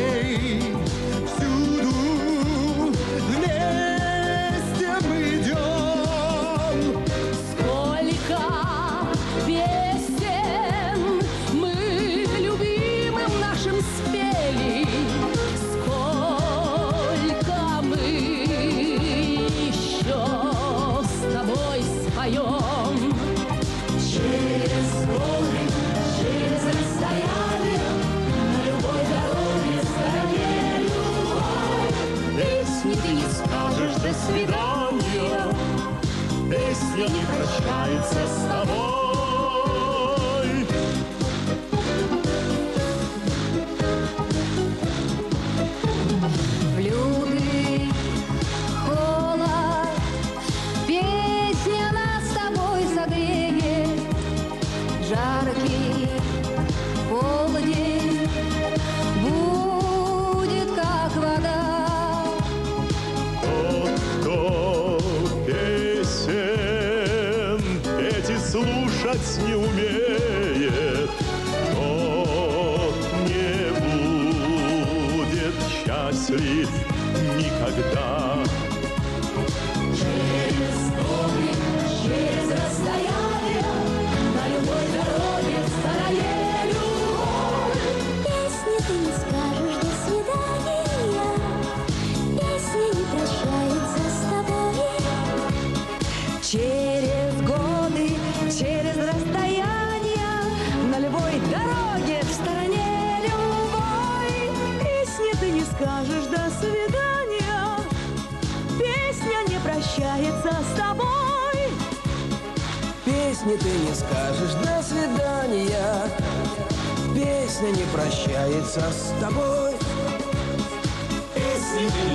ней. Всюду вместе мы идем. Сколько песен мы любимым нашим спели, сколько мы еще с тобой споем. Через горы, через расстояние, на любой дороге, стороне любой. Песни ты не скажешь «до свидания», песня не прощается с тобой. Блюды, холод, песня нас с тобой согреет. Жаркий полдень будет как вода. Кто песен эти слушать не умеет, тот не будет счастлив никогда. Через горы, через расстояние, на любой дороге, в стороне любой. Песни ты не скажешь «до свидания», песня не прощается с тобой. Через годы, через расстояния, на любой дороге, в стороне любой. Песни ты не скажешь «до свидания», песня не прощается с тобой. Песни ты не скажешь «до свидания», песня не прощается с тобой. Песни ты не